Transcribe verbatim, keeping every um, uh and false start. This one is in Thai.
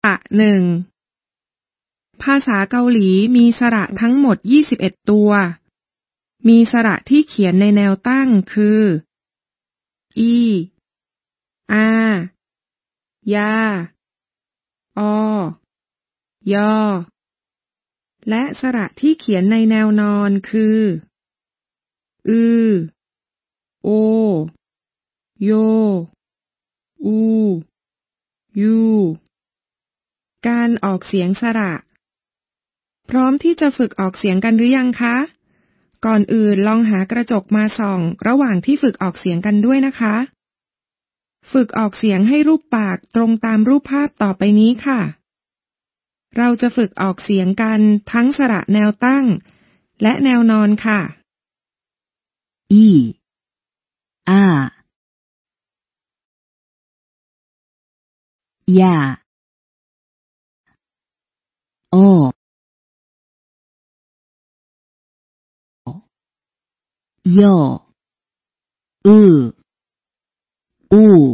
ระหนึ่งภาษาเกาหลีมีสระทั้งหมดยี่สิบเอ็ดตัวมีสระที่เขียนในแนวตั้งคืออีอายาอยอและสระที่เขียนในแนวนอนคืออือโอโยอูยูการออกเสียงสระพร้อมที่จะฝึกออกเสียงกันหรือยังคะก่อนอื่นลองหากระจกมาส่องระหว่างที่ฝึกออกเสียงกันด้วยนะคะฝึกออกเสียงให้รูปปากตรงตามรูปภาพต่อไปนี้ค่ะเราจะฝึกออกเสียงกันทั้งสระแนวตั้งและแนวนอนค่ะอีอายาโอโยอูอู